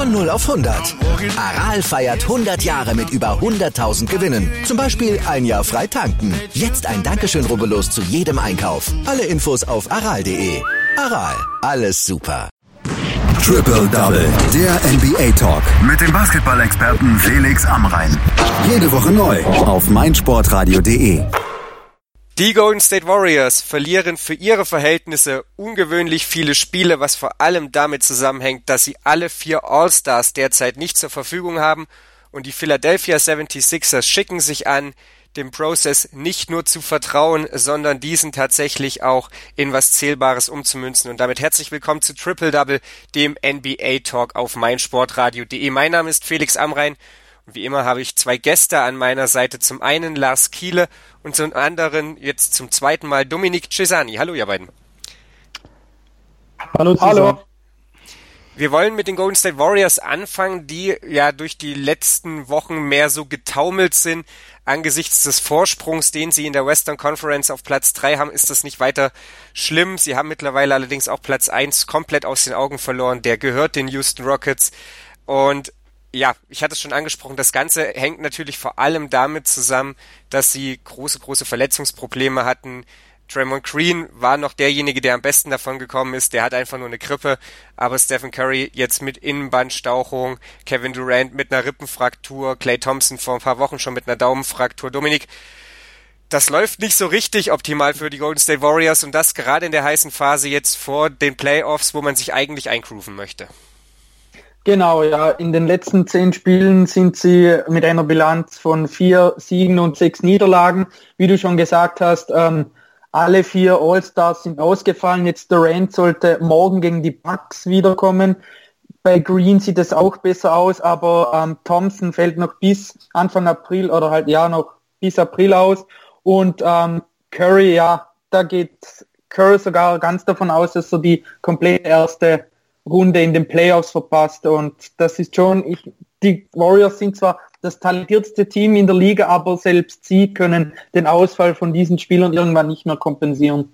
Von 0 auf 100. Aral feiert 100 Jahre mit über 100.000 Gewinnen. Zum Beispiel ein Jahr frei tanken. Jetzt ein Dankeschön, rubbellos zu jedem Einkauf. Alle Infos auf aral.de. Aral, alles super. Triple Double, der NBA-Talk. Mit dem Basketball-Experten Felix Amrein. Jede Woche neu auf meinsportradio.de. Die Golden State Warriors verlieren für ihre Verhältnisse ungewöhnlich viele Spiele, was vor allem damit zusammenhängt, dass sie alle 4 All-Stars derzeit nicht zur Verfügung haben, und die Philadelphia 76ers schicken sich an, dem Prozess nicht nur zu vertrauen, sondern diesen tatsächlich auch in was Zählbares umzumünzen. Und damit herzlich willkommen zu Triple Double, dem NBA-Talk auf meinsportradio.de. Mein Name ist Felix Amrein. Und wie immer habe ich 2 Gäste an meiner Seite. Zum einen Lars Kiele und zum anderen jetzt zum zweiten Mal Dominik Cesani. Hallo, ihr beiden. Hallo zusammen. Hallo. Wir wollen mit den Golden State Warriors anfangen, die ja durch die letzten Wochen mehr so getaumelt sind. Angesichts des Vorsprungs, den sie in der Western Conference auf Platz 3 haben, ist das nicht weiter schlimm. Sie haben mittlerweile allerdings auch Platz 1 komplett aus den Augen verloren. Der gehört den Houston Rockets. Und ja, ich hatte es schon angesprochen, das Ganze hängt natürlich vor allem damit zusammen, dass sie große Verletzungsprobleme hatten. Draymond Green war noch derjenige, der am besten davon gekommen ist. Der hat einfach nur eine Grippe. Aber Stephen Curry jetzt mit Innenbandstauchung, Kevin Durant mit einer Rippenfraktur, Klay Thompson vor ein paar Wochen schon mit einer Daumenfraktur. Dominik, das läuft nicht so richtig optimal für die Golden State Warriors, und das gerade in der heißen Phase jetzt vor den Playoffs, wo man sich eigentlich eingrooven möchte. Genau, ja. In den letzten 10 Spielen sind sie mit einer Bilanz von 4 Siegen und 6 Niederlagen. Wie du schon gesagt hast, alle 4 All-Stars sind ausgefallen. Jetzt Durant sollte morgen gegen die Bucks wiederkommen. Bei Green sieht es auch besser aus, aber Thompson fällt noch bis Anfang April oder halt noch bis April aus. Und Curry, ja, da geht Curry sogar ganz davon aus, dass er die komplette erste Runde in den Playoffs verpasst, und das ist schon, die Warriors sind zwar das talentierteste Team in der Liga, aber selbst sie können den Ausfall von diesen Spielern irgendwann nicht mehr kompensieren.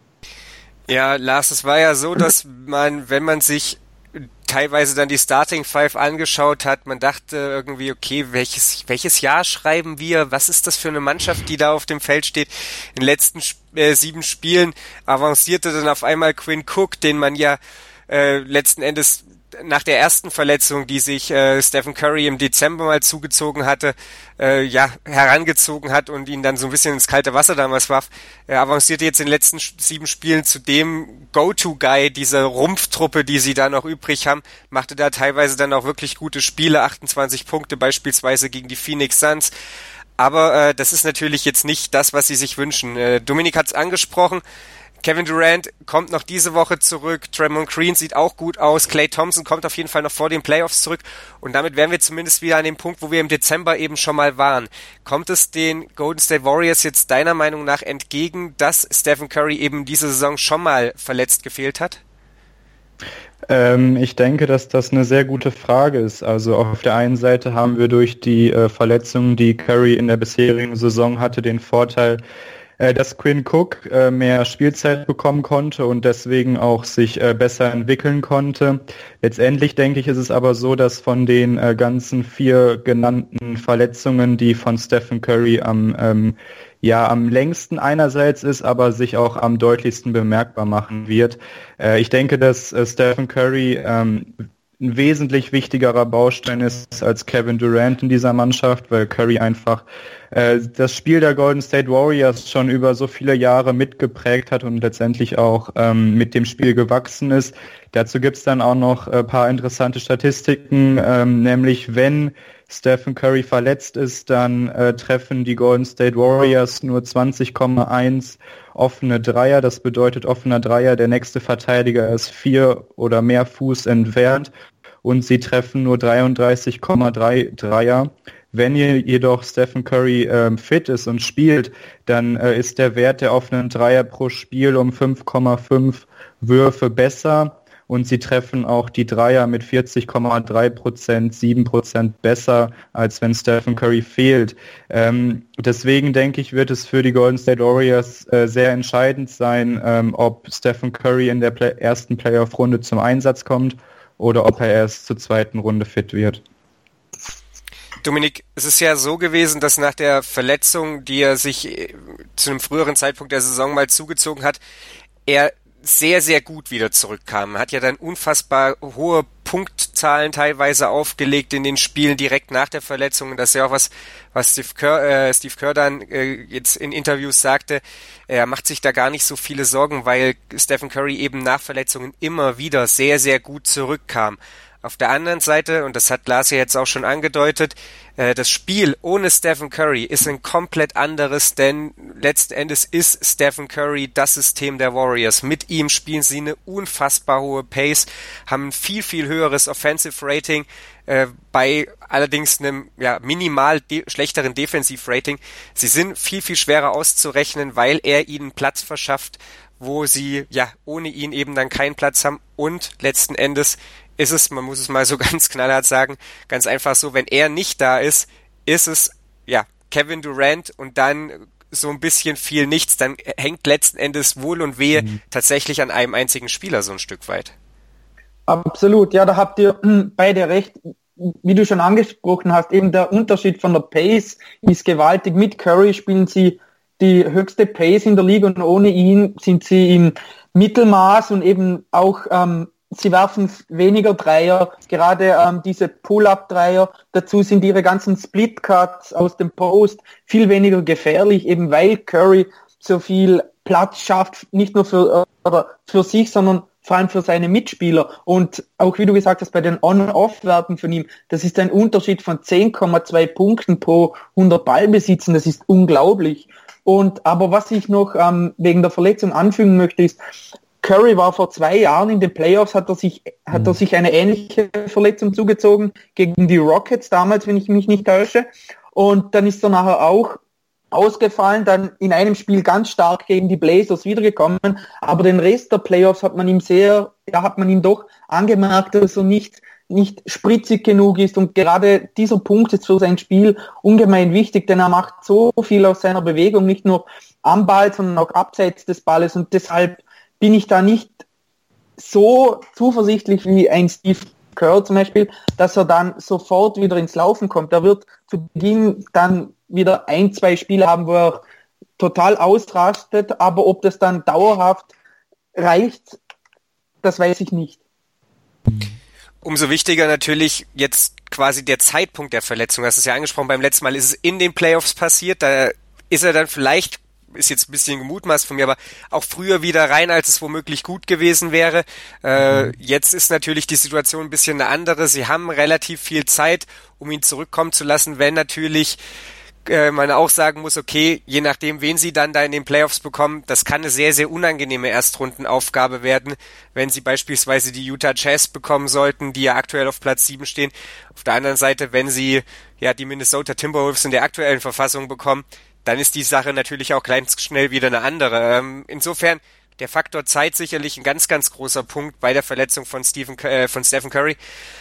Ja, Lars, es war ja so, dass man, wenn man sich teilweise dann die Starting Five angeschaut hat, man dachte irgendwie, okay, welches Jahr schreiben wir? Was ist das für eine Mannschaft, die da auf dem Feld steht? In den letzten 7 Spielen avancierte dann auf einmal Quinn Cook, den man ja letzten Endes nach der ersten Verletzung, die sich Stephen Curry im Dezember mal zugezogen hatte, herangezogen hat und ihn dann so ein bisschen ins kalte Wasser damals warf. Er avancierte jetzt in den letzten 7 Spielen zu dem Go-To-Guy dieser Rumpftruppe, die sie da noch übrig haben, machte da teilweise dann auch wirklich gute Spiele, 28 Punkte beispielsweise gegen die Phoenix Suns. Aber das ist natürlich jetzt nicht das, was sie sich wünschen. Dominik hat es angesprochen. Kevin Durant kommt noch diese Woche zurück, Draymond Green sieht auch gut aus, Klay Thompson kommt auf jeden Fall noch vor den Playoffs zurück, und damit wären wir zumindest wieder an dem Punkt, wo wir im Dezember eben schon mal waren. Kommt es den Golden State Warriors jetzt deiner Meinung nach entgegen, dass Stephen Curry eben diese Saison schon mal verletzt gefehlt hat? Ich denke, dass das eine sehr gute Frage ist. Also auf der einen Seite haben wir durch die Verletzungen, die Curry in der bisherigen Saison hatte, den Vorteil, dass Quinn Cook mehr Spielzeit bekommen konnte und deswegen auch sich besser entwickeln konnte. Letztendlich denke ich, ist es aber so, dass von den ganzen 4 genannten Verletzungen, die von Stephen Curry am längsten einerseits ist, aber sich auch am deutlichsten bemerkbar machen wird. Ich denke, dass Stephen Curry ein wesentlich wichtigerer Baustein ist als Kevin Durant in dieser Mannschaft, weil Curry einfach das Spiel der Golden State Warriors schon über so viele Jahre mitgeprägt hat und letztendlich auch mit dem Spiel gewachsen ist. Dazu gibt's dann auch noch ein paar interessante Statistiken, nämlich wenn Stephen Curry verletzt ist, dann treffen die Golden State Warriors nur 20,1 offene Dreier. Das bedeutet, offener Dreier, der nächste Verteidiger ist 4 oder mehr Fuß entfernt, und sie treffen nur 33,3 Dreier. Wenn jedoch Stephen Curry fit ist und spielt, dann ist der Wert der offenen Dreier pro Spiel um 5,5 Würfe besser. Und sie treffen auch die Dreier mit 40,3%, 7% besser, als wenn Stephen Curry fehlt. Deswegen denke ich, wird es für die Golden State Warriors sehr entscheidend sein, ob Stephen Curry in der ersten Playoff-Runde zum Einsatz kommt oder ob er erst zur zweiten Runde fit wird. Dominik, es ist ja so gewesen, dass nach der Verletzung, die er sich zu einem früheren Zeitpunkt der Saison mal zugezogen hat, er sehr, sehr gut wieder zurückkam. Er hat ja dann unfassbar hohe Punktzahlen teilweise aufgelegt in den Spielen direkt nach der Verletzung. Und das ist ja auch was Steve Kerr dann jetzt in Interviews sagte. Er macht sich da gar nicht so viele Sorgen, weil Stephen Curry eben nach Verletzungen immer wieder sehr, sehr gut zurückkam. Auf der anderen Seite, und das hat Lars ja jetzt auch schon angedeutet, das Spiel ohne Stephen Curry ist ein komplett anderes, denn letzten Endes ist Stephen Curry das System der Warriors. Mit ihm spielen sie eine unfassbar hohe Pace, haben ein viel, viel höheres Offensive Rating, bei allerdings einem minimal schlechteren Defensive Rating. Sie sind viel, viel schwerer auszurechnen, weil er ihnen Platz verschafft, wo sie ohne ihn eben dann keinen Platz haben, und letzten Endes ist es, man muss es mal so ganz knallhart sagen, ganz einfach so, wenn er nicht da ist, ist es Kevin Durant und dann so ein bisschen viel nichts, dann hängt letzten Endes Wohl und Wehe tatsächlich an einem einzigen Spieler so ein Stück weit. Absolut, ja, da habt ihr beide recht. Wie du schon angesprochen hast, eben der Unterschied von der Pace ist gewaltig. Mit Curry spielen sie die höchste Pace in der Liga und ohne ihn sind sie im Mittelmaß und eben auch sie werfen weniger Dreier, gerade diese Pull-Up-Dreier. Dazu sind ihre ganzen Split-Cuts aus dem Post viel weniger gefährlich, eben weil Curry so viel Platz schafft, nicht nur für sich, sondern vor allem für seine Mitspieler. Und auch wie du gesagt hast, bei den On-Off-Werten von ihm, das ist ein Unterschied von 10,2 Punkten pro 100 Ballbesitzen. Das ist unglaublich. Aber was ich noch wegen der Verletzung anfügen möchte, ist, Curry war vor 2 Jahren in den Playoffs, hat er sich eine ähnliche Verletzung zugezogen gegen die Rockets damals, wenn ich mich nicht täusche. Und dann ist er nachher auch ausgefallen, dann in einem Spiel ganz stark gegen die Blazers wiedergekommen. Aber den Rest der Playoffs hat man ihm doch angemerkt, dass er nicht spritzig genug ist. Und gerade dieser Punkt ist für sein Spiel ungemein wichtig, denn er macht so viel aus seiner Bewegung, nicht nur am Ball, sondern auch abseits des Balles. Und deshalb bin ich da nicht so zuversichtlich wie ein Steve Kerr zum Beispiel, dass er dann sofort wieder ins Laufen kommt. Er wird zu Beginn dann wieder 1-2 Spiele haben, wo er total ausrastet, aber ob das dann dauerhaft reicht, das weiß ich nicht. Umso wichtiger natürlich jetzt quasi der Zeitpunkt der Verletzung. Du hast es ja angesprochen, beim letzten Mal ist es in den Playoffs passiert, da ist er dann vielleicht, ist jetzt ein bisschen gemutmaßt von mir, aber auch früher wieder rein, als es womöglich gut gewesen wäre. Jetzt ist natürlich die Situation ein bisschen eine andere. Sie haben relativ viel Zeit, um ihn zurückkommen zu lassen, wenn natürlich man auch sagen muss, okay, je nachdem, wen sie dann da in den Playoffs bekommen, das kann eine sehr, sehr unangenehme Erstrundenaufgabe werden, wenn sie beispielsweise die Utah Jazz bekommen sollten, die ja aktuell auf Platz 7 stehen. Auf der anderen Seite, wenn sie die Minnesota Timberwolves in der aktuellen Verfassung bekommen, dann ist die Sache natürlich auch ganz schnell wieder eine andere. Insofern der Faktor Zeit sicherlich ein ganz, ganz großer Punkt bei der Verletzung von Stephen Curry.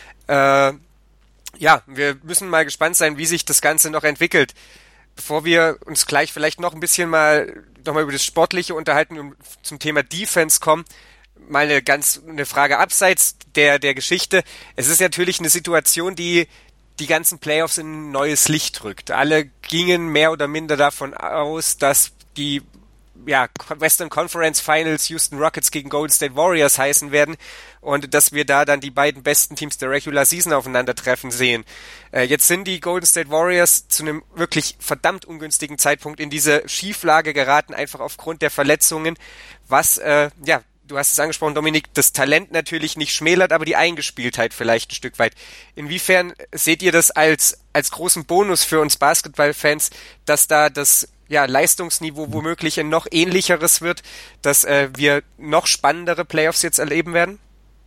Wir müssen mal gespannt sein, wie sich das Ganze noch entwickelt. Bevor wir uns gleich vielleicht noch ein bisschen nochmal über das Sportliche unterhalten und zum Thema Defense kommen, mal eine Frage abseits der Geschichte. Es ist natürlich eine Situation, die ganzen Playoffs in ein neues Licht rückt. Alle gingen mehr oder minder davon aus, dass die Western Conference Finals Houston Rockets gegen Golden State Warriors heißen werden und dass wir da dann die beiden besten Teams der Regular Season aufeinandertreffen sehen. Jetzt sind die Golden State Warriors zu einem wirklich verdammt ungünstigen Zeitpunkt in diese Schieflage geraten, einfach aufgrund der Verletzungen, was du hast es angesprochen, Dominik, das Talent natürlich nicht schmälert, aber die Eingespieltheit vielleicht ein Stück weit. Inwiefern seht ihr das als großen Bonus für uns Basketballfans, dass da das Leistungsniveau womöglich ein noch ähnlicheres wird, dass wir noch spannendere Playoffs jetzt erleben werden?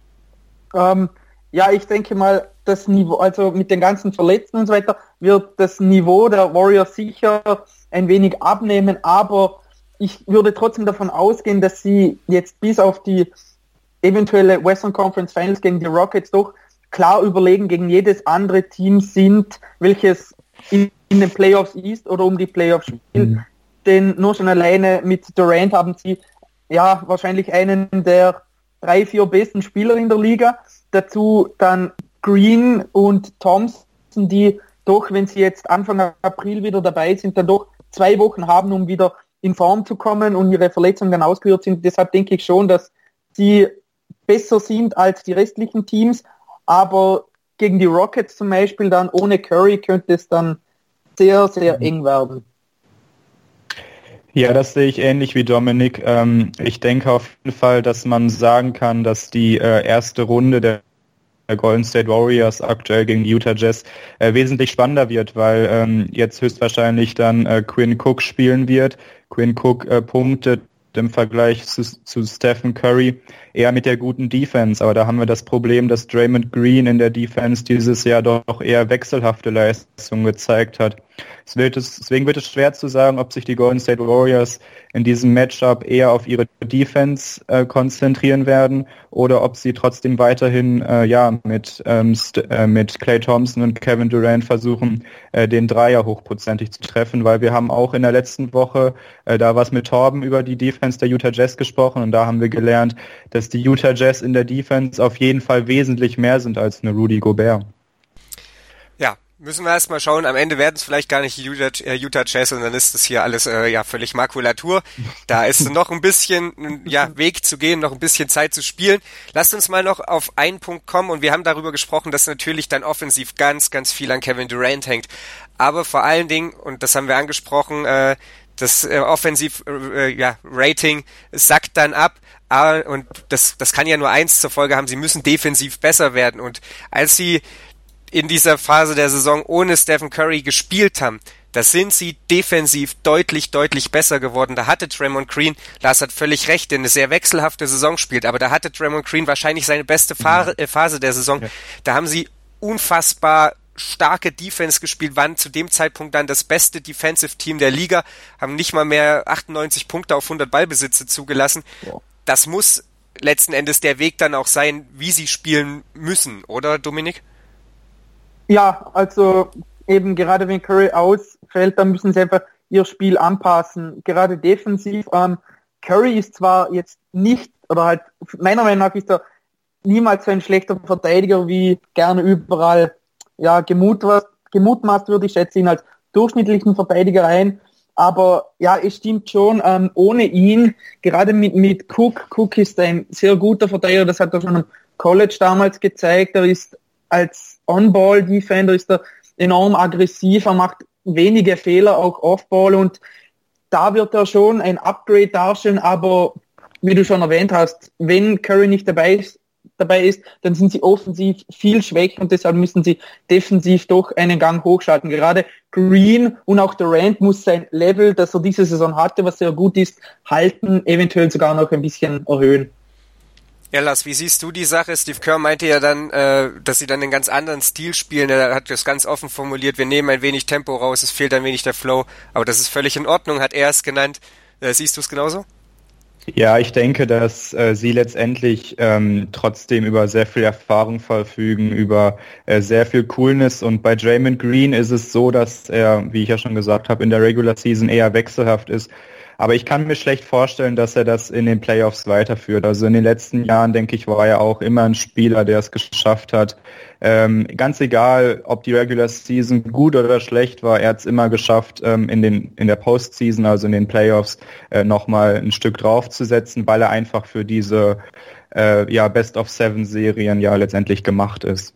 Ich denke mal, das Niveau, also mit den ganzen Verletzten und so weiter, wird das Niveau der Warriors sicher ein wenig abnehmen, aber ich würde trotzdem davon ausgehen, dass sie jetzt bis auf die eventuelle Western Conference Finals gegen die Rockets doch klar überlegen gegen jedes andere Team sind, welches in den Playoffs ist oder um die Playoffs spielt. Denn nur schon alleine mit Durant haben sie wahrscheinlich einen der 3-4 besten Spieler in der Liga. dazu dann Green und Thompson, die doch, wenn sie jetzt Anfang April wieder dabei sind, dann doch 2 Wochen haben, um wieder in Form zu kommen und ihre Verletzungen dann ausgehört sind. Deshalb denke ich schon, dass sie besser sind als die restlichen Teams, aber gegen die Rockets zum Beispiel dann ohne Curry könnte es dann sehr, sehr eng werden. Ja, das sehe ich ähnlich wie Dominik. Ich denke auf jeden Fall, dass man sagen kann, dass die erste Runde der Golden State Warriors aktuell gegen die Utah Jazz wesentlich spannender wird, weil jetzt höchstwahrscheinlich dann Quinn Cook spielen wird. Quinn Cook punktet im Vergleich zu Stephen Curry eher mit der guten Defense, aber da haben wir das Problem, dass Draymond Green in der Defense dieses Jahr doch eher wechselhafte Leistungen gezeigt hat. Deswegen wird es schwer zu sagen, ob sich die Golden State Warriors in diesem Matchup eher auf ihre Defense konzentrieren werden oder ob sie trotzdem weiterhin mit Klay Thompson und Kevin Durant versuchen, den Dreier hochprozentig zu treffen, weil wir haben auch in der letzten Woche da was mit Torben über die Defense der Utah Jazz gesprochen und da haben wir gelernt, dass die Utah Jazz in der Defense auf jeden Fall wesentlich mehr sind als eine Rudy Gobert. Ja, müssen wir erst mal schauen. Am Ende werden es vielleicht gar nicht die Utah Jazz und dann ist das hier alles völlig Makulatur. Da ist noch ein bisschen Weg zu gehen, noch ein bisschen Zeit zu spielen. Lasst uns mal noch auf einen Punkt kommen und wir haben darüber gesprochen, dass natürlich dann offensiv ganz, ganz viel an Kevin Durant hängt. Aber vor allen Dingen, und das haben wir angesprochen, das Rating sackt dann ab. Und das kann ja nur eins zur Folge haben, sie müssen defensiv besser werden. Und als sie in dieser Phase der Saison ohne Stephen Curry gespielt haben, da sind sie defensiv deutlich, deutlich besser geworden. Da hatte Draymond Green, Lars hat völlig recht, der eine sehr wechselhafte Saison spielt, aber da hatte Draymond Green wahrscheinlich seine beste Phase der Saison. Ja. Da haben sie unfassbar starke Defense gespielt, waren zu dem Zeitpunkt dann das beste Defensive Team der Liga, haben nicht mal mehr 98 Punkte auf 100 Ballbesitze zugelassen. Ja. Das muss letzten Endes der Weg dann auch sein, wie sie spielen müssen, oder Dominik? Ja, also eben gerade wenn Curry ausfällt, dann müssen sie einfach ihr Spiel anpassen. Gerade defensiv. Curry ist zwar jetzt nicht, oder halt meiner Meinung nach ist er niemals so ein schlechter Verteidiger, wie gerne überall gemutmaßt wird. Ich schätze ihn als durchschnittlichen Verteidiger ein. Aber ja, es stimmt schon, ohne ihn, gerade mit Cook ist ein sehr guter Verteidiger, das hat er schon im College damals gezeigt, er ist als On-Ball-Defender ist er enorm aggressiv, er macht wenige Fehler, auch Off-Ball und da wird er schon ein Upgrade darstellen, aber wie du schon erwähnt hast, wenn Curry nicht dabei ist, dann sind sie offensiv viel schwächer und deshalb müssen sie defensiv doch einen Gang hochschalten. Gerade Green und auch Durant muss sein Level, das er diese Saison hatte, was sehr gut ist, halten, eventuell sogar noch ein bisschen erhöhen. Ja, Lars, wie siehst du die Sache? Steve Kerr meinte ja dann, dass sie dann einen ganz anderen Stil spielen. Er hat das ganz offen formuliert, wir nehmen ein wenig Tempo raus, es fehlt ein wenig der Flow, aber das ist völlig in Ordnung, hat er es genannt. Siehst du es genauso? Ja, ich denke, dass sie letztendlich trotzdem über sehr viel Erfahrung verfügen, über sehr viel Coolness und bei Draymond Green ist es so, dass er, wie ich ja schon gesagt habe, in der Regular Season eher wechselhaft ist. Aber ich kann mir schlecht vorstellen, dass er das in den Playoffs weiterführt. Also in den letzten Jahren, denke ich, war er auch immer ein Spieler, der es geschafft hat. Ganz egal, ob die Regular Season gut oder schlecht war, er hat es immer geschafft, in der Postseason, also in den Playoffs, nochmal ein Stück draufzusetzen, weil er einfach für diese Best-of-7-Serien ja letztendlich gemacht ist.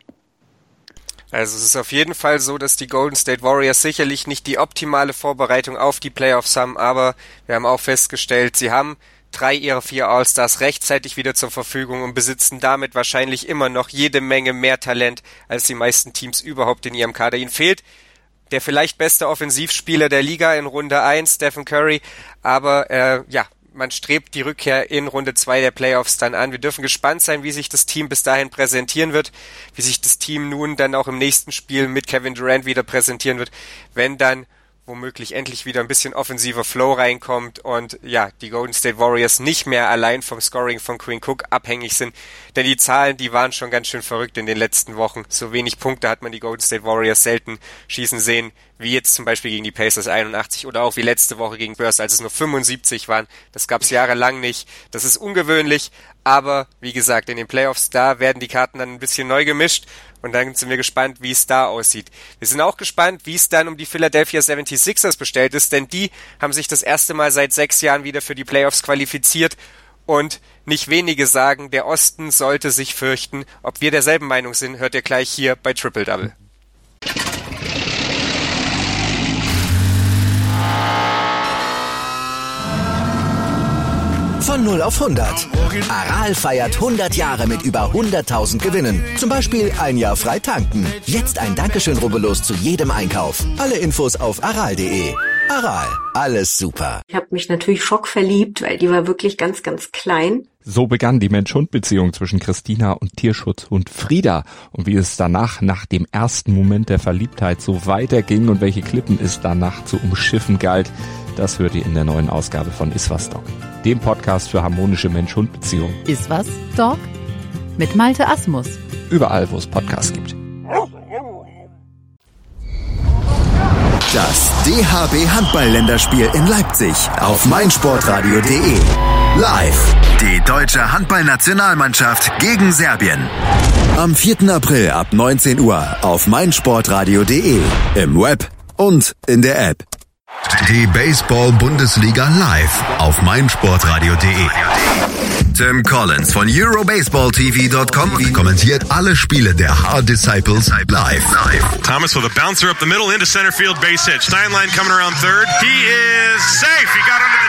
Also es ist auf jeden Fall so, dass die Golden State Warriors sicherlich nicht die optimale Vorbereitung auf die Playoffs haben, aber wir haben auch festgestellt, sie haben 3 ihrer 4 All-Stars rechtzeitig wieder zur Verfügung und besitzen damit wahrscheinlich immer noch jede Menge mehr Talent als die meisten Teams überhaupt in ihrem Kader. Ihnen fehlt der vielleicht beste Offensivspieler der Liga in Runde 1, Stephen Curry, aber man strebt die Rückkehr in Runde 2 der Playoffs dann an. Wir dürfen gespannt sein, wie sich das Team bis dahin präsentieren wird, wie sich das Team nun dann auch im nächsten Spiel mit Kevin Durant wieder präsentieren wird, wenn dann womöglich endlich wieder ein bisschen offensiver Flow reinkommt und ja, die Golden State Warriors nicht mehr allein vom Scoring von Quinn Cook abhängig sind, denn die Zahlen, die waren schon ganz schön verrückt in den letzten Wochen. So wenig Punkte hat man die Golden State Warriors selten schießen sehen, wie jetzt zum Beispiel gegen die Pacers 81 oder auch wie letzte Woche gegen Spurs, als es nur 75 waren. Das gab es jahrelang nicht. Das ist ungewöhnlich, aber wie gesagt, in den Playoffs, da werden die Karten dann ein bisschen neu gemischt und dann sind wir gespannt, wie es da aussieht. Wir sind auch gespannt, wie es dann um die Philadelphia 76ers bestellt ist, denn die haben sich das erste Mal seit 6 Jahren wieder für die Playoffs qualifiziert und nicht wenige sagen, der Osten sollte sich fürchten. Ob wir derselben Meinung sind, hört ihr gleich hier bei Triple Double. Von 0 auf 100. Aral feiert 100 Jahre mit über 100.000 Gewinnen. Zum Beispiel ein Jahr frei tanken. Jetzt ein Dankeschön, rubbellos zu jedem Einkauf. Alle Infos auf aral.de. Aral, alles super. Ich habe mich natürlich schockverliebt, weil die war wirklich ganz, ganz klein. So begann die Mensch-Hund-Beziehung zwischen Christina und Tierschutzhund Frieda. Und wie es danach, nach dem ersten Moment der Verliebtheit, so weiterging und welche Klippen es danach zu umschiffen galt, das hört ihr in der neuen Ausgabe von Iswas Dog, dem Podcast für harmonische Mensch-Hund-Beziehungen. Iswas Dog mit Malte Asmus. Überall, wo es Podcasts gibt. Das DHB Handball-Länderspiel in Leipzig auf meinsportradio.de. Live. Die deutsche Handballnationalmannschaft gegen Serbien. Am 4. April ab 19 Uhr auf meinsportradio.de. Im Web und in der App. Die Baseball-Bundesliga live auf meinsportradio.de. Tim Collins von EuroBaseballTV.com kommentiert alle Spiele der Hard Disciples live. Thomas with a bouncer up the middle into center field, base hit. Steinlein coming around third. He is safe. He got under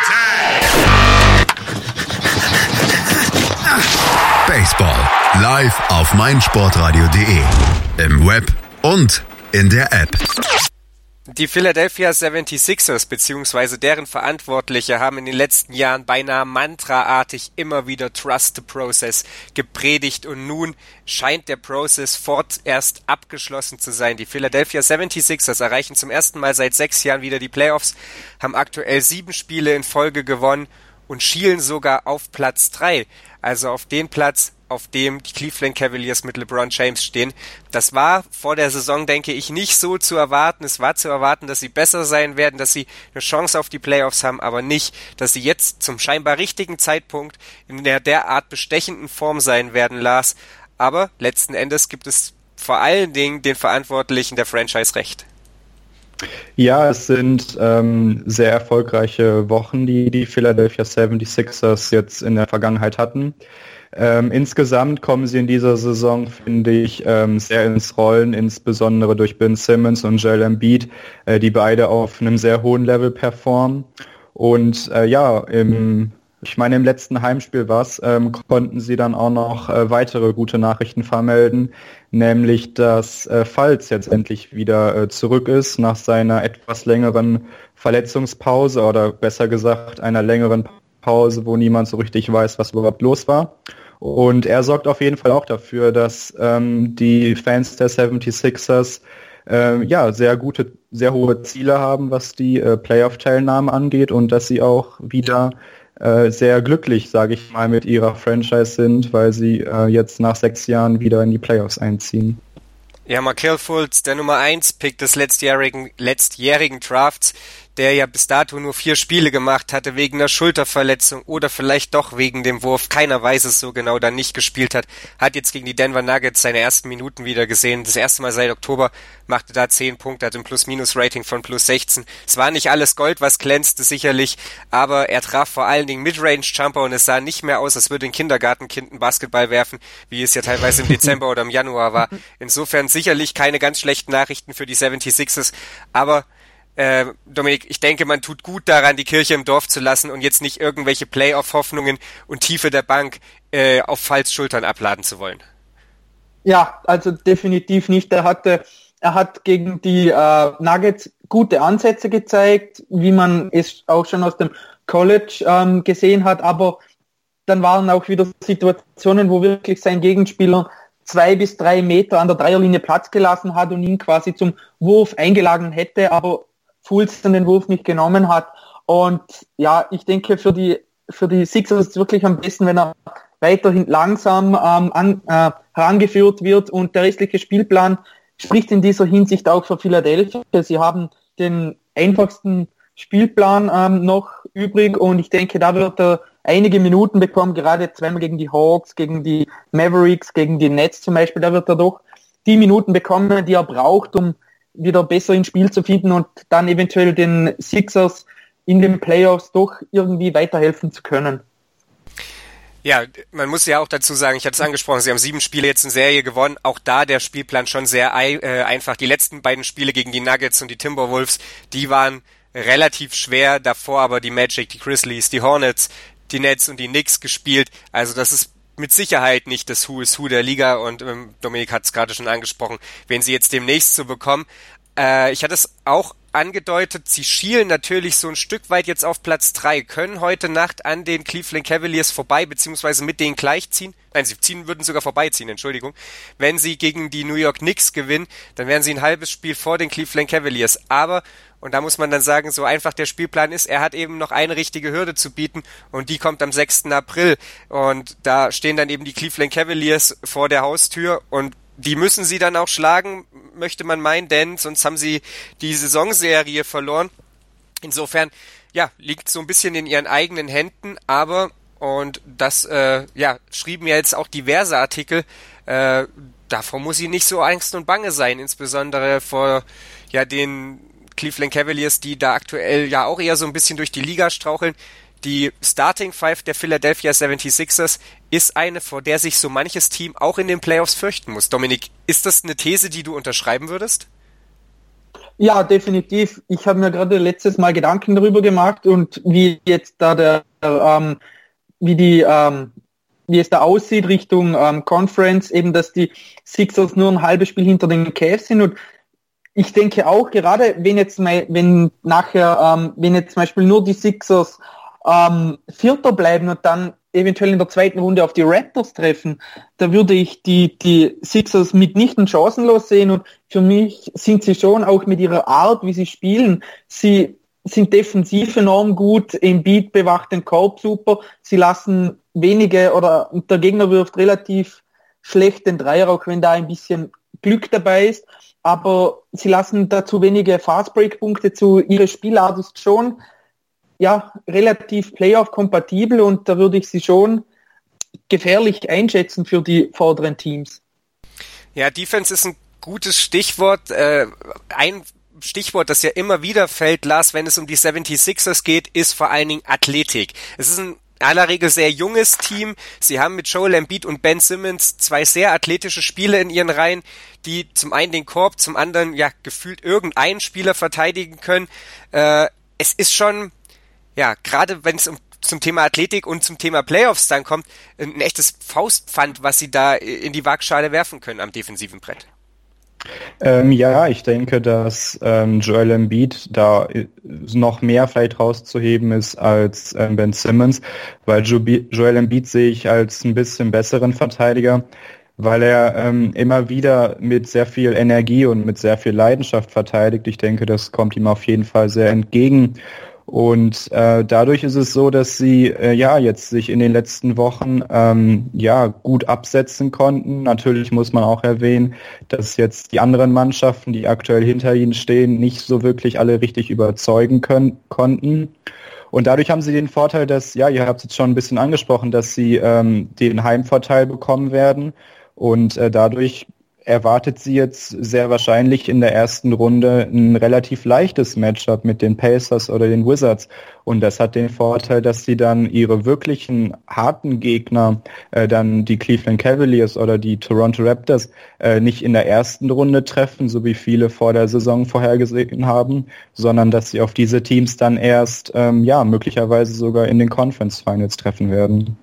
the tag. Baseball live auf meinsportradio.de. Im Web und in der App. Die Philadelphia 76ers bzw. deren Verantwortliche haben in den letzten Jahren beinahe mantraartig immer wieder Trust the Process gepredigt und nun scheint der Prozess vorerst abgeschlossen zu sein. Die Philadelphia 76ers erreichen zum ersten Mal seit 6 Jahren wieder die Playoffs, haben aktuell 7 Spiele in Folge gewonnen und schielen sogar auf Platz 3, also auf den Platz, auf dem die Cleveland Cavaliers mit LeBron James stehen. Das war vor der Saison, denke ich, nicht so zu erwarten. Es war zu erwarten, dass sie besser sein werden, dass sie eine Chance auf die Playoffs haben, aber nicht, dass sie jetzt zum scheinbar richtigen Zeitpunkt in der derart bestechenden Form sein werden, Lars. Aber letzten Endes gibt es vor allen Dingen den Verantwortlichen der Franchise recht. Ja, es sind sehr erfolgreiche Wochen, die die Philadelphia 76ers jetzt in der Vergangenheit hatten. Insgesamt kommen sie in dieser Saison, finde ich, sehr ins Rollen, insbesondere durch Ben Simmons und Joel Embiid, die beide auf einem sehr hohen Level performen. Und im letzten Heimspiel konnten sie dann auch noch weitere gute Nachrichten vermelden, nämlich dass Fultz jetzt endlich wieder zurück ist nach seiner etwas längeren Verletzungspause oder besser gesagt einer längeren Pause, wo niemand so richtig weiß, was überhaupt los war. Und er sorgt auf jeden Fall auch dafür, dass die Fans der 76ers sehr hohe Ziele haben, was die Playoff-Teilnahme angeht und dass sie auch wieder sehr glücklich, sage ich mal, mit ihrer Franchise sind, weil sie jetzt nach 6 Jahren wieder in die Playoffs einziehen. Ja, Markelle Fultz, der Nummer 1 Pick des letztjährigen Drafts, der ja bis dato nur 4 Spiele gemacht hatte wegen einer Schulterverletzung oder vielleicht doch wegen dem Wurf, keiner weiß es so genau, dann nicht gespielt hat jetzt gegen die Denver Nuggets seine ersten Minuten wieder gesehen. Das erste Mal seit Oktober machte da 10 Punkte, hat ein Plus-Minus-Rating von plus 16. Es war nicht alles Gold, was glänzte sicherlich, aber er traf vor allen Dingen Midrange-Jumper und es sah nicht mehr aus, als würde ein Kindergartenkind einen Basketball werfen, wie es ja teilweise im Dezember oder im Januar war. Insofern sicherlich keine ganz schlechten Nachrichten für die 76ers, aber Dominik, ich denke, man tut gut daran, die Kirche im Dorf zu lassen und jetzt nicht irgendwelche Playoff-Hoffnungen und Tiefe der Bank auf Fultz Schultern abladen zu wollen. Ja, also definitiv nicht. Er hat gegen die Nuggets gute Ansätze gezeigt, wie man es auch schon aus dem College gesehen hat, aber dann waren auch wieder Situationen, wo wirklich sein Gegenspieler 2 bis 3 Meter an der Dreierlinie Platz gelassen hat und ihn quasi zum Wurf eingeladen hätte, aber Fulton den Wurf nicht genommen hat. Und ja, ich denke, für die Sixers ist es wirklich am besten, wenn er weiterhin langsam herangeführt wird, und der restliche Spielplan spricht in dieser Hinsicht auch für Philadelphia. Sie haben den einfachsten Spielplan noch übrig, und ich denke, da wird er einige Minuten bekommen, gerade zweimal gegen die Hawks, gegen die Mavericks, gegen die Nets zum Beispiel. Da wird er doch die Minuten bekommen, die er braucht, um wieder besser ins Spiel zu finden und dann eventuell den Sixers in den Playoffs doch irgendwie weiterhelfen zu können. Ja, man muss ja auch dazu sagen, ich hatte es angesprochen, sie haben 7 Spiele jetzt in Serie gewonnen. Auch da der Spielplan schon sehr einfach. Die letzten beiden Spiele gegen die Nuggets und die Timberwolves, die waren relativ schwer. Davor aber die Magic, die Grizzlies, die Hornets, die Nets und die Knicks gespielt. Also das ist mit Sicherheit nicht das Who is Who der Liga, und Dominik hat es gerade schon angesprochen, wenn sie jetzt demnächst so bekommen. Ich hatte es auch angedeutet, sie schielen natürlich so ein Stück weit jetzt auf Platz 3, können heute Nacht an den Cleveland Cavaliers vorbei, beziehungsweise mit denen gleichziehen. Nein, würden sogar vorbeiziehen, Entschuldigung. Wenn sie gegen die New York Knicks gewinnen, dann wären sie ein halbes Spiel vor den Cleveland Cavaliers. Aber, und da muss man dann sagen, so einfach der Spielplan ist, er hat eben noch eine richtige Hürde zu bieten, und die kommt am 6. April. Und da stehen dann eben die Cleveland Cavaliers vor der Haustür, und die müssen sie dann auch schlagen, möchte man meinen, denn sonst haben sie die Saisonserie verloren. Insofern, ja, liegt so ein bisschen in ihren eigenen Händen, aber, und das, schrieben ja jetzt auch diverse Artikel, davor muss sie nicht so Angst und Bange sein, insbesondere vor, ja, den Cleveland Cavaliers, die da aktuell ja auch eher so ein bisschen durch die Liga straucheln. Die Starting Five der Philadelphia 76ers ist eine, vor der sich so manches Team auch in den Playoffs fürchten muss. Dominik, ist das eine These, die du unterschreiben würdest? Ja, definitiv. Ich habe mir gerade letztes Mal Gedanken darüber gemacht, und wie jetzt da wie es da aussieht Richtung Conference, eben, dass die Sixers nur ein halbes Spiel hinter den Cavs sind, und ich denke auch, gerade wenn jetzt zum Beispiel nur die Sixers Vierter bleiben und dann eventuell in der zweiten Runde auf die Raptors treffen, da würde ich die Sixers mitnichten chancenlos sehen, und für mich sind sie schon auch mit ihrer Art, wie sie spielen, sie sind defensiv enorm gut, Embiid bewacht den Korb super, sie lassen wenige, oder der Gegner wirft relativ schlecht den Dreier, auch wenn da ein bisschen Glück dabei ist, aber sie lassen dazu wenige Fastbreak-Punkte zu. Ihre Spielart ist schon relativ Playoff-kompatibel, und da würde ich sie schon gefährlich einschätzen für die vorderen Teams. Ja, Defense ist ein gutes Stichwort. Ein Stichwort, das ja immer wieder fällt, Lars, wenn es um die 76ers geht, ist vor allen Dingen Athletik. Es ist ein in aller Regel sehr junges Team. Sie haben mit Joel Embiid und Ben Simmons 2 sehr athletische Spieler in ihren Reihen, die zum einen den Korb, zum anderen gefühlt irgendeinen Spieler verteidigen können. Es ist schon, gerade wenn es zum Thema Athletik und zum Thema Playoffs dann kommt, ein echtes Faustpfand, was sie da in die Waagschale werfen können am defensiven Brett. Ich denke, dass Joel Embiid da noch mehr vielleicht rauszuheben ist als Ben Simmons, weil Joel Embiid sehe ich als ein bisschen besseren Verteidiger, weil er immer wieder mit sehr viel Energie und mit sehr viel Leidenschaft verteidigt. Ich denke, das kommt ihm auf jeden Fall sehr entgegen. Und dadurch ist es so, dass sie jetzt sich in den letzten Wochen gut absetzen konnten. Natürlich muss man auch erwähnen, dass jetzt die anderen Mannschaften, die aktuell hinter ihnen stehen, nicht so wirklich alle richtig überzeugen konnten. Und dadurch haben sie den Vorteil, dass, ihr habt es jetzt schon ein bisschen angesprochen, dass sie den Heimvorteil bekommen werden. Und dadurch erwartet sie jetzt sehr wahrscheinlich in der ersten Runde ein relativ leichtes Matchup mit den Pacers oder den Wizards. Und das hat den Vorteil, dass sie dann ihre wirklichen harten Gegner, dann die Cleveland Cavaliers oder die Toronto Raptors, nicht in der ersten Runde treffen, so wie viele vor der Saison vorhergesehen haben, sondern dass sie auf diese Teams dann erst, möglicherweise sogar in den Conference Finals treffen werden.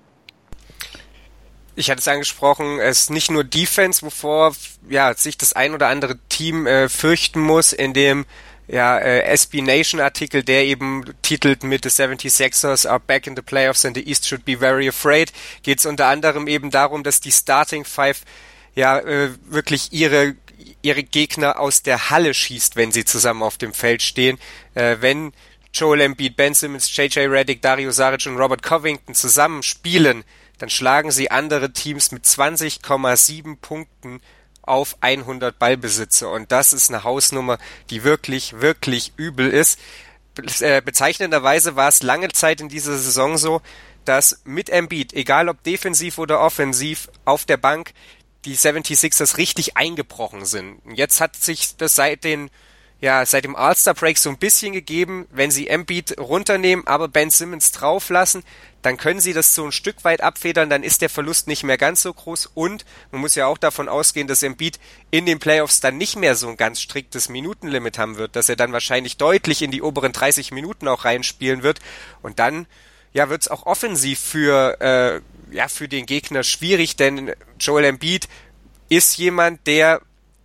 Ich hatte es angesprochen, es ist nicht nur Defense, wovor sich das ein oder andere Team fürchten muss, in dem SB Nation Artikel, der eben titelt mit The 76ers are back in the playoffs and the East should be very afraid, geht es unter anderem eben darum, dass die Starting Five wirklich ihre ihre Gegner aus der Halle schießt, wenn sie zusammen auf dem Feld stehen. Wenn Joel Embiid, Ben Simmons, J.J. Redick, Dario Saric und Robert Covington zusammen spielen, dann schlagen sie andere Teams mit 20,7 Punkten auf 100 Ballbesitze. Und das ist eine Hausnummer, die wirklich, wirklich übel ist. Bezeichnenderweise war es lange Zeit in dieser Saison so, dass mit Embiid, egal ob defensiv oder offensiv, auf der Bank die 76ers richtig eingebrochen sind. Und jetzt hat sich das seit dem All-Star-Break so ein bisschen gegeben, wenn sie Embiid runternehmen, aber Ben Simmons drauflassen, dann können sie das so ein Stück weit abfedern, dann ist der Verlust nicht mehr ganz so groß und man muss ja auch davon ausgehen, dass Embiid in den Playoffs dann nicht mehr so ein ganz striktes Minutenlimit haben wird, dass er dann wahrscheinlich deutlich in die oberen 30 Minuten auch reinspielen wird und dann wird es auch offensiv für den Gegner schwierig, denn Joel Embiid ist jemand, der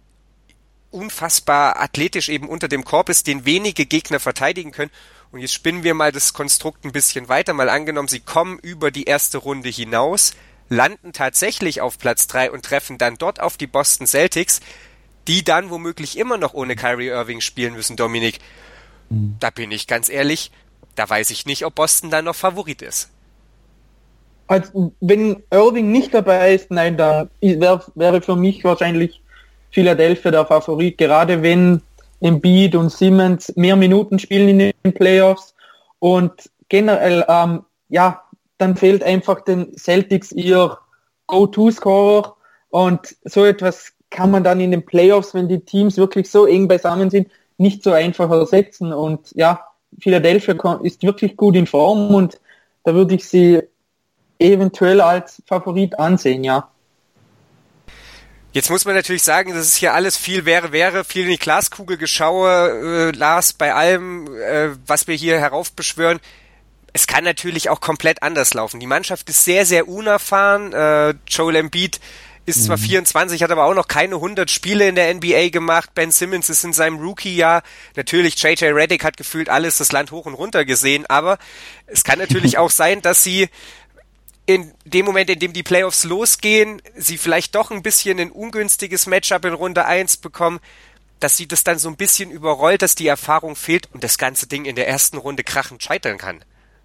unfassbar athletisch eben unter dem Korb ist, den wenige Gegner verteidigen können. Und jetzt spinnen wir mal das Konstrukt ein bisschen weiter. Mal angenommen, sie kommen über die erste Runde hinaus, landen tatsächlich auf Platz 3 und treffen dann dort auf die Boston Celtics, die dann womöglich immer noch ohne Kyrie Irving spielen müssen, Dominik. Da bin ich ganz ehrlich, da weiß ich nicht, ob Boston dann noch Favorit ist. Also, wenn Irving nicht dabei ist, nein, dann wäre für mich wahrscheinlich Philadelphia der Favorit, gerade wenn Embiid und Simmons mehr Minuten spielen in den Playoffs und generell, dann fehlt einfach den Celtics ihr Go-To-Scorer und so etwas kann man dann in den Playoffs, wenn die Teams wirklich so eng beisammen sind, nicht so einfach ersetzen und Philadelphia ist wirklich gut in Form und da würde ich sie eventuell als Favorit ansehen, ja. Jetzt muss man natürlich sagen, das ist hier alles viel wäre, viel in die Glaskugel geschaue, Lars, bei allem, was wir hier heraufbeschwören. Es kann natürlich auch komplett anders laufen. Die Mannschaft ist sehr, sehr unerfahren. Joel Embiid ist zwar 24, hat aber auch noch keine 100 Spiele in der NBA gemacht. Ben Simmons ist in seinem Rookie-Jahr. Natürlich, J.J. Redick hat gefühlt alles das Land hoch und runter gesehen. Aber es kann natürlich auch sein, dass sie in dem Moment, in dem die Playoffs losgehen, sie vielleicht doch ein bisschen ein ungünstiges Matchup in Runde 1 bekommen, dass sie das dann so ein bisschen überrollt, dass die Erfahrung fehlt und das ganze Ding in der ersten Runde krachend scheitern kann.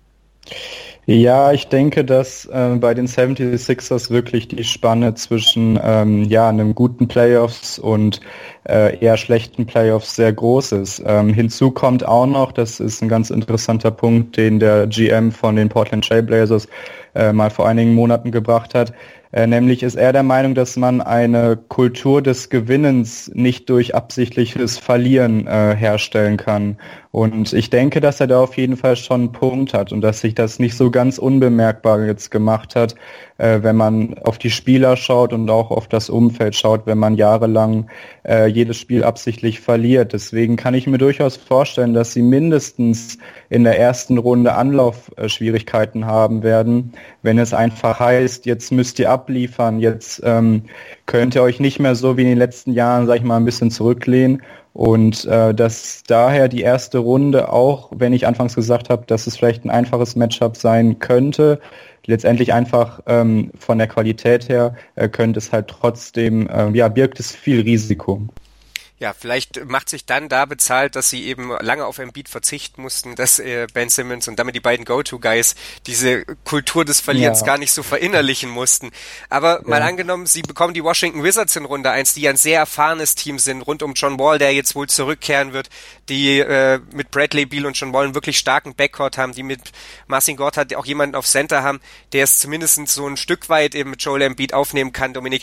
Ja, ich denke, dass bei den 76ers wirklich die Spanne zwischen einem guten Playoffs und eher schlechten Playoffs sehr groß ist. Hinzu kommt auch noch, das ist ein ganz interessanter Punkt, den der GM von den Portland Trail Blazers mal vor einigen Monaten gebracht hat. Nämlich ist er der Meinung, dass man eine Kultur des Gewinnens nicht durch absichtliches Verlieren herstellen kann. Und ich denke, dass er da auf jeden Fall schon einen Punkt hat und dass sich das nicht so ganz unbemerkbar jetzt gemacht hat, wenn man auf die Spieler schaut und auch auf das Umfeld schaut, wenn man jahrelang jedes Spiel absichtlich verliert. Deswegen kann ich mir durchaus vorstellen, dass sie mindestens in der ersten Runde Anlaufschwierigkeiten haben werden, wenn es einfach heißt, jetzt müsst ihr abliefern, jetzt könnt ihr euch nicht mehr so wie in den letzten Jahren, sag ich mal, ein bisschen zurücklehnen. Und dass daher die erste Runde, auch wenn ich anfangs gesagt habe, dass es vielleicht ein einfaches Matchup sein könnte, letztendlich einfach von der Qualität her könnte es halt trotzdem, birgt es viel Risiko. Ja, vielleicht macht sich dann da bezahlt, dass sie eben lange auf Embiid verzichten mussten, dass Ben Simmons und damit die beiden Go-To-Guys diese Kultur des Verlierens gar nicht so verinnerlichen mussten. Aber mal angenommen, sie bekommen die Washington Wizards in Runde 1, die ein sehr erfahrenes Team sind, rund um John Wall, der jetzt wohl zurückkehren wird, die mit Bradley Beal und John Wall einen wirklich starken Backcourt haben, die mit Marcin Gortat auch jemanden auf Center haben, der es zumindest so ein Stück weit eben mit Joel Embiid aufnehmen kann, Dominik.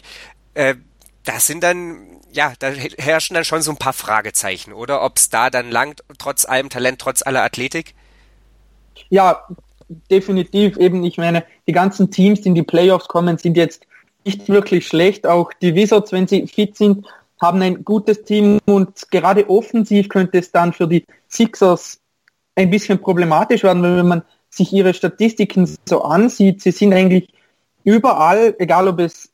Das sind dann, da herrschen dann schon so ein paar Fragezeichen, oder? Ob es da dann langt, trotz allem Talent, trotz aller Athletik? Ja, definitiv. Eben, ich meine, die ganzen Teams, die in die Playoffs kommen, sind jetzt nicht wirklich schlecht. Auch die Wizards, wenn sie fit sind, haben ein gutes Team und gerade offensiv könnte es dann für die Sixers ein bisschen problematisch werden, weil wenn man sich ihre Statistiken so ansieht, sie sind eigentlich überall, egal ob es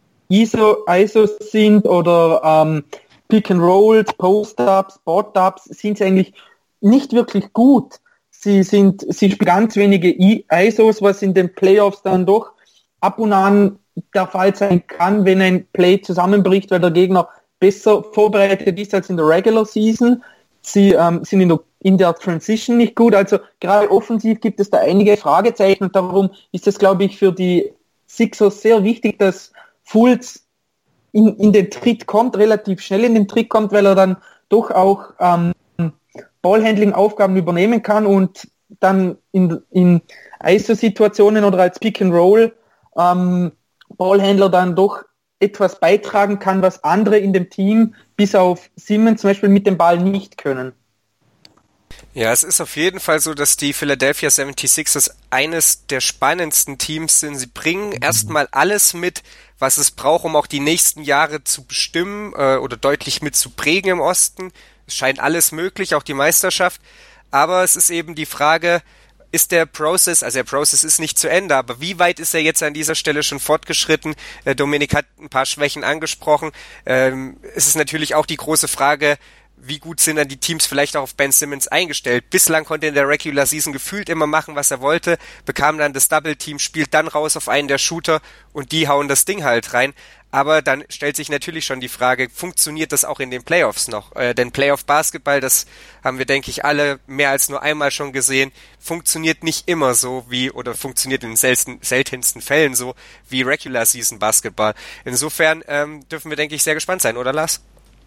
ISOs sind oder Pick and Rolls, Post-Ups, Spot-Ups, sind sie eigentlich nicht wirklich gut. Sie spielen ganz wenige ISOs, was in den Playoffs dann doch ab und an der Fall sein kann, wenn ein Play zusammenbricht, weil der Gegner besser vorbereitet ist als in der Regular Season. Sie sind in der Transition nicht gut. Also gerade offensiv gibt es da einige Fragezeichen und darum ist es, glaube ich, für die Sixers sehr wichtig, dass Fultz in den Tritt kommt, relativ schnell in den Tritt kommt, weil er dann doch auch Ballhandling-Aufgaben übernehmen kann und dann in ISO-Situationen oder als Pick-and-Roll Ballhändler dann doch etwas beitragen kann, was andere in dem Team bis auf Simmons zum Beispiel mit dem Ball nicht können. Ja, es ist auf jeden Fall so, dass die Philadelphia 76ers eines der spannendsten Teams sind. Sie bringen erstmal alles mit, was es braucht, um auch die nächsten Jahre zu bestimmen oder deutlich mit zu prägen im Osten. Es scheint alles möglich, auch die Meisterschaft. Aber es ist eben die Frage, ist der Prozess ist nicht zu Ende, aber wie weit ist er jetzt an dieser Stelle schon fortgeschritten? Dominik hat ein paar Schwächen angesprochen. Es ist natürlich auch die große Frage, wie gut sind dann die Teams vielleicht auch auf Ben Simmons eingestellt? Bislang konnte er in der Regular Season gefühlt immer machen, was er wollte, bekam dann das Double-Team, spielt dann raus auf einen der Shooter und die hauen das Ding halt rein. Aber dann stellt sich natürlich schon die Frage, funktioniert das auch in den Playoffs noch? Denn Playoff-Basketball, das haben wir, denke ich, alle mehr als nur einmal schon gesehen, funktioniert nicht immer so oder funktioniert in den seltensten Fällen so wie Regular-Season-Basketball. Insofern dürfen wir, denke ich, sehr gespannt sein, oder Lars?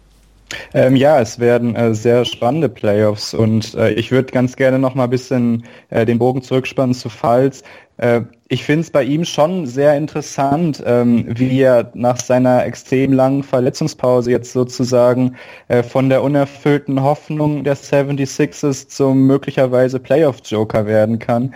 Ja, es werden sehr spannende Playoffs und ich würde ganz gerne noch mal ein bisschen den Bogen zurückspannen zu Fultz. Ich finde es bei ihm schon sehr interessant, wie er nach seiner extrem langen Verletzungspause jetzt sozusagen von der unerfüllten Hoffnung der 76ers zum möglicherweise Playoff-Joker werden kann.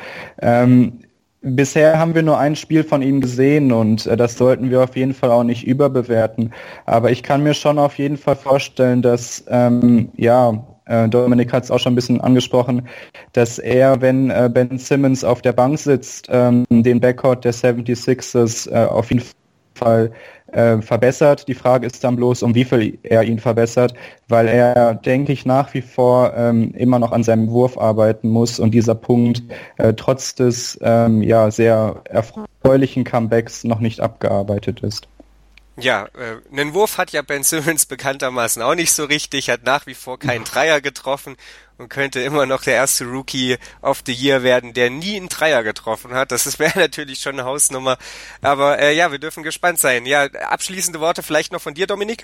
Bisher haben wir nur ein Spiel von ihm gesehen und das sollten wir auf jeden Fall auch nicht überbewerten. Aber ich kann mir schon auf jeden Fall vorstellen, dass, Dominik hat es auch schon ein bisschen angesprochen, dass er, wenn Ben Simmons auf der Bank sitzt, den Backcourt der 76ers auf jeden Fall verbessert. Die Frage ist dann bloß, um wie viel er ihn verbessert, weil er, denke ich, nach wie vor immer noch an seinem Wurf arbeiten muss und dieser Punkt trotz des sehr erfreulichen Comebacks noch nicht abgearbeitet ist. Ja, einen Wurf hat ja Ben Simmons bekanntermaßen auch nicht so richtig, hat nach wie vor keinen Dreier getroffen und könnte immer noch der erste Rookie of the Year werden, der nie einen Dreier getroffen hat. Das wäre natürlich schon eine Hausnummer. Aber wir dürfen gespannt sein. Ja, abschließende Worte vielleicht noch von dir, Dominik?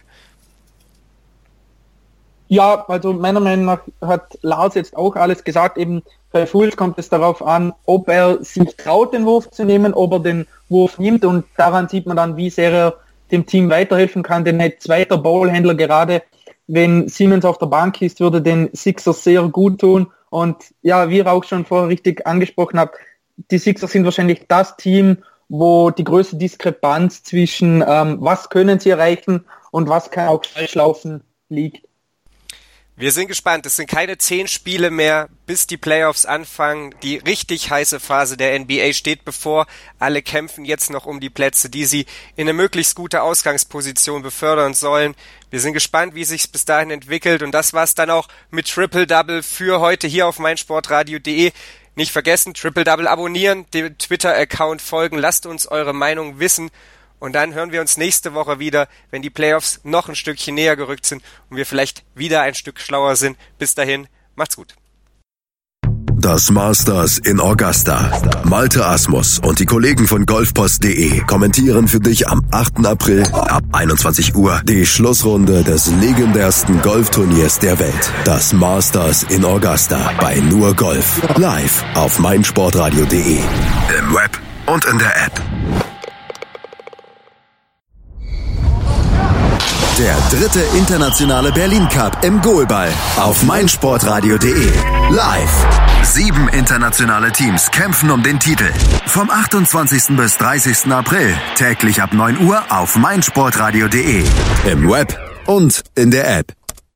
Ja, also meiner Meinung nach hat Lars jetzt auch alles gesagt. Eben bei Fultz kommt es darauf an, ob er sich traut, den Wurf zu nehmen, ob er den Wurf nimmt und daran sieht man dann, wie sehr er dem Team weiterhelfen kann, denn ein zweiter Ballhändler, gerade wenn Simmons auf der Bank ist, würde den Sixers sehr gut tun. Und ja, wie ihr auch schon vorher richtig angesprochen habt, die Sixers sind wahrscheinlich das Team, wo die größte Diskrepanz zwischen was können sie erreichen und was kann auch falsch laufen liegt. Wir sind gespannt. Es sind keine 10 Spiele mehr, bis die Playoffs anfangen. Die richtig heiße Phase der NBA steht bevor. Alle kämpfen jetzt noch um die Plätze, die sie in eine möglichst gute Ausgangsposition befördern sollen. Wir sind gespannt, wie sich's bis dahin entwickelt. Und das war's dann auch mit Triple Double für heute hier auf meinsportradio.de. Nicht vergessen, Triple Double abonnieren, dem Twitter-Account folgen. Lasst uns eure Meinung wissen. Und dann hören wir uns nächste Woche wieder, wenn die Playoffs noch ein Stückchen näher gerückt sind und wir vielleicht wieder ein Stück schlauer sind. Bis dahin, macht's gut. Das Masters in Augusta. Malte Asmus und die Kollegen von golfpost.de kommentieren für dich am 8. April ab 21 Uhr die Schlussrunde des legendärsten Golfturniers der Welt. Das Masters in Augusta bei Nur Golf. Live auf meinsportradio.de. Im Web und in der App. Der 3. internationale Berlin Cup im Goalball auf meinsportradio.de. Live. 7 internationale Teams kämpfen um den Titel. Vom 28. bis 30. April täglich ab 9 Uhr auf meinsportradio.de. Im Web und in der App.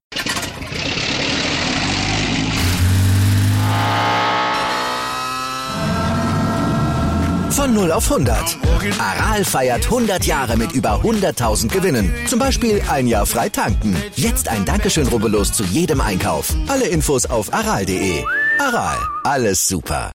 Von 0 auf 100. Aral feiert 100 Jahre mit über 100.000 Gewinnen. Zum Beispiel ein Jahr frei tanken. Jetzt ein Dankeschön, rubbellos zu jedem Einkauf. Alle Infos auf aral.de. Aral, alles super.